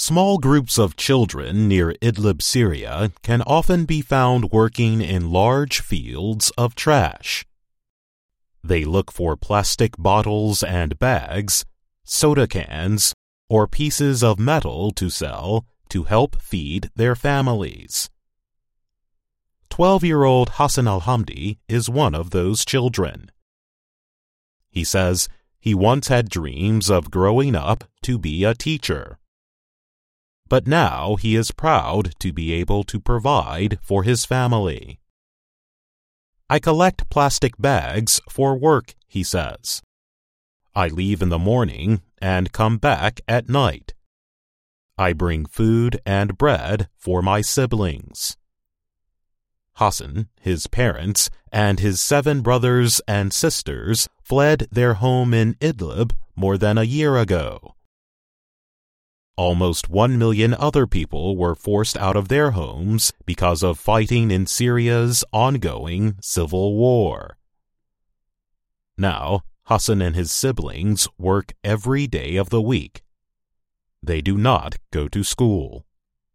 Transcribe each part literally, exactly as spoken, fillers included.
Small groups of children near Idlib, Syria, can often be found working in large fields of trash. They look for plastic bottles and bags, soda cans, or pieces of metal to sell to help feed their families. Twelve-year-old Hassan Al-Hamdi is one of those children. He says he once had dreams of growing up to be a teacher. But now he is proud to be able to provide for his family. I collect plastic bags for work, he says. I leave in the morning and come back at night. I bring food and bread for my siblings. Hassan, his parents, and his seven brothers and sisters fled their home in Idlib more than a year ago. Almost one million other people were forced out of their homes because of fighting in Syria's ongoing civil war. Now, Hassan and his siblings work every day of the week. They do not go to school.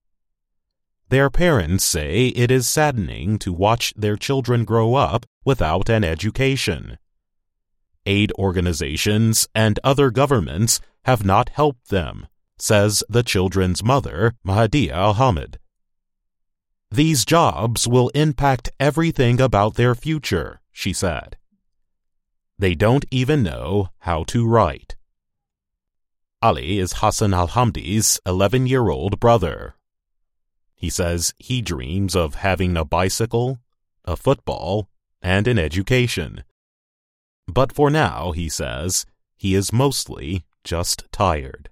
Their parents say it is saddening to watch their children grow up without an education. Aid organizations and other governments have not helped them, says the children's mother, Mahdia Al-Hamid. These jobs will impact everything about their future, she said. They don't even know how to write. Ali is Hassan Al-Hamdi's eleven-year-old brother. He says he dreams of having a bicycle, a football, and an education. But for now, he says, he is mostly just tired.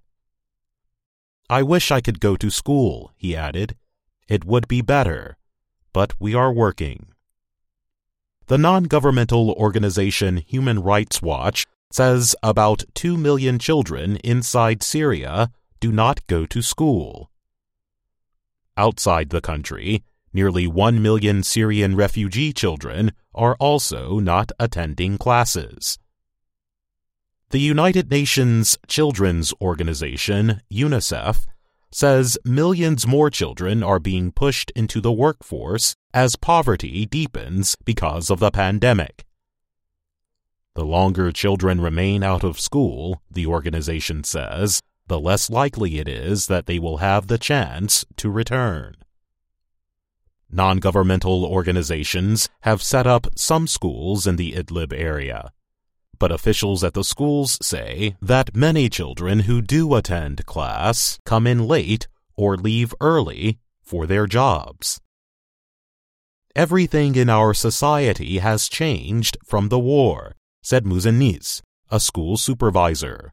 I wish I could go to school, he added. It would be better, but we are working. The non-governmental organization Human Rights Watch says about two million children inside Syria do not go to school. Outside the country, nearly one million Syrian refugee children are also not attending classes. The United Nations Children's Organization, UNICEF, says millions more children are being pushed into the workforce as poverty deepens because of the pandemic. The longer children remain out of school, the organization says, the less likely it is that they will have the chance to return. Non-governmental organizations have set up some schools in the Idlib area, but officials at the schools say that many children who do attend class come in late or leave early for their jobs. Everything in our society has changed from the war, said Muzeniz, a school supervisor.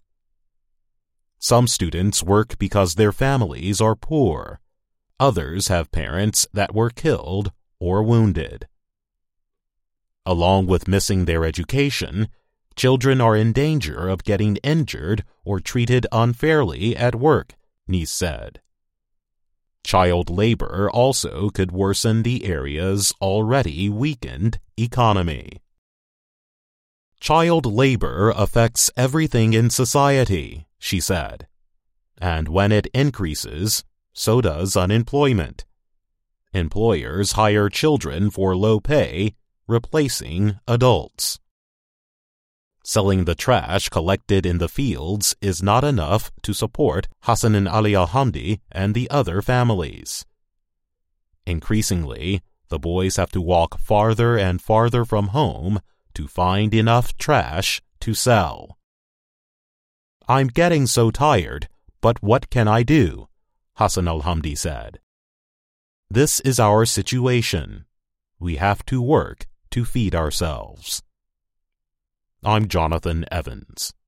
Some students work because their families are poor. Others have parents that were killed or wounded. Along with missing their education, children are in danger of getting injured or treated unfairly at work, Nice said. Child labor also could worsen the area's already weakened economy. Child labor affects everything in society, she said. And when it increases, so does unemployment. Employers hire children for low pay, replacing adults. Selling the trash collected in the fields is not enough to support Hassan and Ali Al-Hamdi and the other families. Increasingly, the boys have to walk farther and farther from home to find enough trash to sell. I'm getting so tired, but what can I do? Hassan Al-Hamdi said. This is our situation. We have to work to feed ourselves. I'm Jonathan Evans.